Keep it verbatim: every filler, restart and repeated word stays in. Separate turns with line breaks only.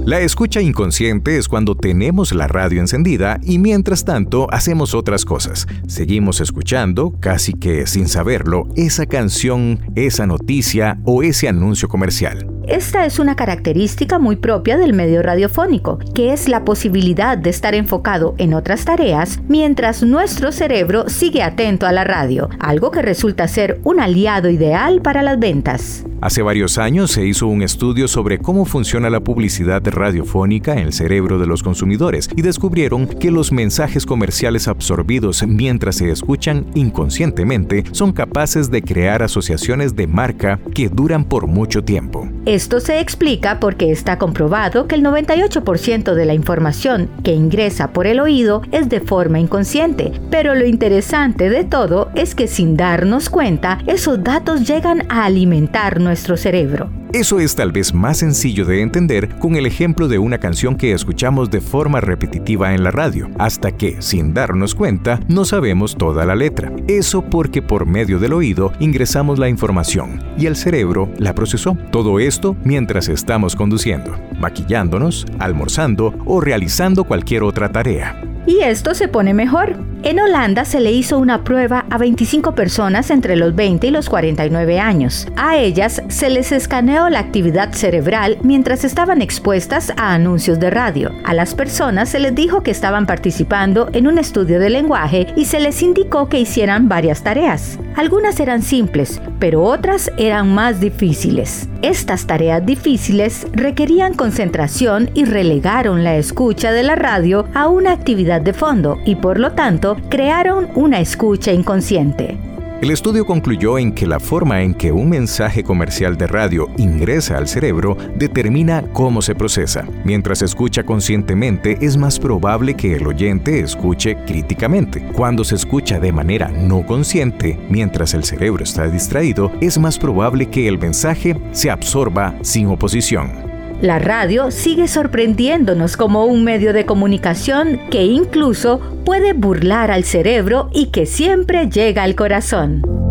La escucha inconsciente es cuando tenemos la radio encendida y mientras tanto hacemos otras cosas. Seguimos escuchando, casi que sin saberlo, esa canción, esa noticia o ese anuncio comercial.
Esta es una característica muy propia del medio radiofónico, que es la posibilidad de estar enfocado en otras tareas mientras nuestro cerebro sigue atento a la radio, algo que resulta ser un aliado ideal para las ventas.
Hace varios años se hizo un estudio sobre cómo funciona la publicidad radiofónica en el cerebro de los consumidores y descubrieron que los mensajes comerciales absorbidos mientras se escuchan inconscientemente son capaces de crear asociaciones de marca que duran por mucho tiempo.
Esto se explica porque está comprobado que el noventa y ocho por ciento de la información que ingresa por el oído es de forma inconsciente, pero lo interesante de todo es que sin darnos cuenta, esos datos llegan a alimentar nuestro cerebro.
Eso es tal vez más sencillo de entender con el ejemplo de una canción que escuchamos de forma repetitiva en la radio, hasta que, sin darnos cuenta, no sabemos toda la letra. Eso porque por medio del oído ingresamos la información y el cerebro la procesó. Todo esto mientras estamos conduciendo, maquillándonos, almorzando o realizando cualquier otra tarea.
Y esto se pone mejor. En Holanda se le hizo una prueba a veinticinco personas entre los veinte y los cuarenta y nueve años. A ellas se les escaneó la actividad cerebral mientras estaban expuestas a anuncios de radio. A las personas se les dijo que estaban participando en un estudio de lenguaje y se les indicó que hicieran varias tareas. Algunas eran simples, pero otras eran más difíciles. Estas tareas difíciles requerían concentración y relegaron la escucha de la radio a una actividad de fondo y por lo tanto crearon una escucha inconsciente.
El estudio concluyó en que la forma en que un mensaje comercial de radio ingresa al cerebro determina cómo se procesa. Mientras se escucha conscientemente, es más probable que el oyente escuche críticamente. Cuando se escucha de manera no consciente, mientras el cerebro está distraído, es más probable que el mensaje se absorba sin oposición.
La radio sigue sorprendiéndonos como un medio de comunicación que incluso puede burlar al cerebro y que siempre llega al corazón.